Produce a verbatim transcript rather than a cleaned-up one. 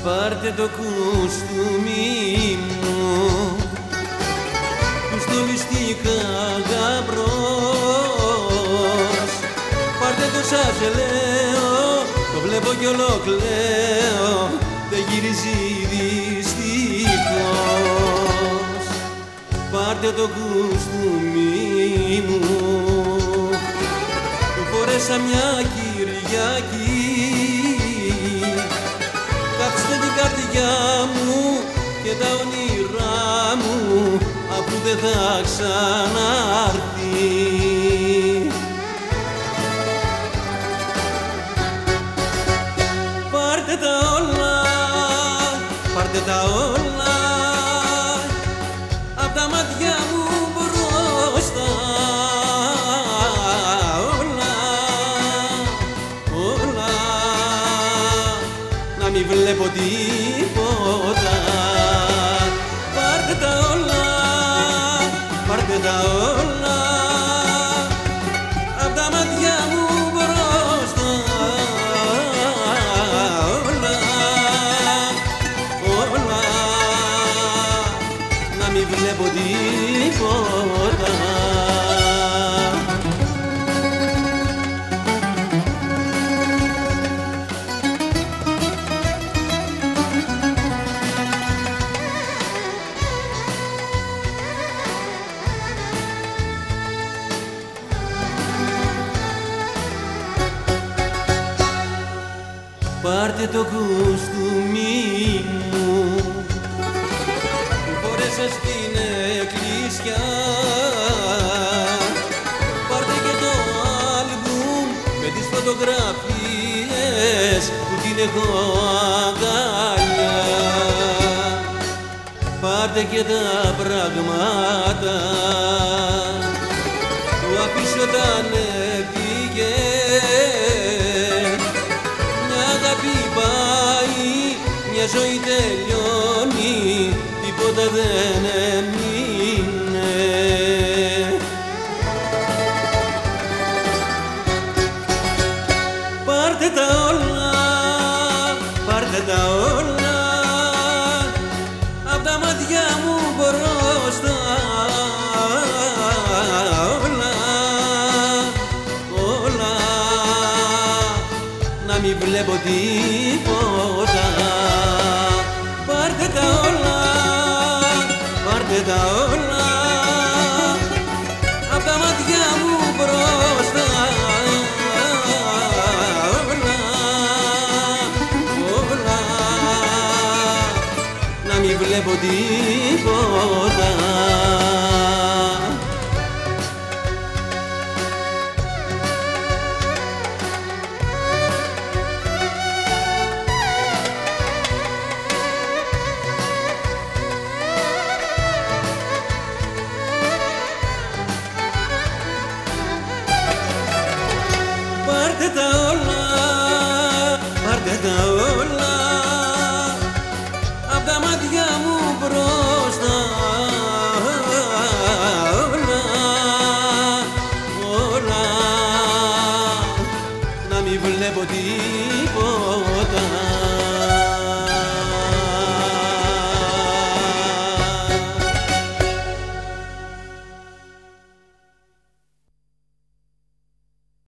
Πάρτε το κουστούμι μου που στολιστήκα γαμπρός. Πάρτε το σας λέω, το βλέπω κι ολοκλαίω, δεν γυρίζει δυστυχώς. Πάρτε το κουστούμι μου που φορέσα μια Κυριακή. Κάψτε την καρδιά μου και τα όνειρά μου, αφού δεν θα ξανάρθει. Πάρτε τα όλα, πάρτε τα όλα απ' τα μάτια μου μπροστά. Όλα, όλα, να μην βλέπω τίποτα. Πάρτε τα όλα, πάρτε τα όλα απ' τα μάτια μου μπροστά. Όλα, όλα, να μην βλέπω τίποτα. Πάρτε το κουστούμι μου που φορέσα στην εκκλησιά. Πάρτε και το άλμπουμ με τις φωτογραφίες που την έχω αγκαλιά. Πάρτε και τα πράγματα που αφήσω όταν έφυγε. Μια ζωή τελειώνει, τίποτα δεν έμεινε. Πάρτε τα όλα, πάρτε τα όλα απ' τα μάτια μου μπροστά. Όλα, όλα, να μην βλέπω τίποτα. Πάρτε τα όλα, πάρτε τα όλα απ' τα μάτια μου μπροστά. Όλα, όλα, να μην βλέπω τίποτα. Πάρτε τα όλα, πάρτε τα όλα